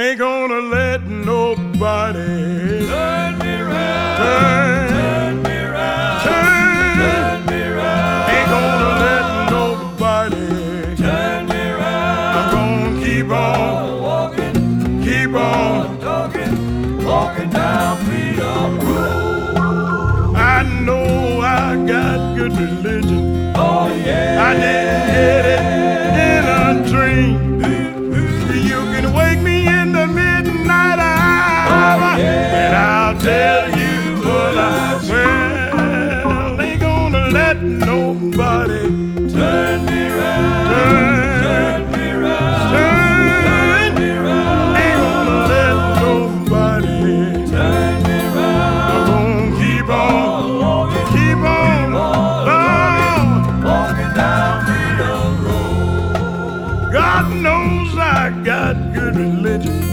Ain't gonna let nobody turn me round, turn me round, turn me round. Ain't gonna let nobody Turn me round. I'm gonna keep on walking, keep on talking, walking down Freedom Road. I know I got good religion. Oh yeah, I didn't get it in a dream. You can wake me in the midnight hour, and I'll tell you what I well. Ain't gonna let nobody turn me round, turn me round, turn. me round, Ain't gonna let nobody turn me round. I'm gonna keep on Walking down Freedom Road. God knows I got good religion.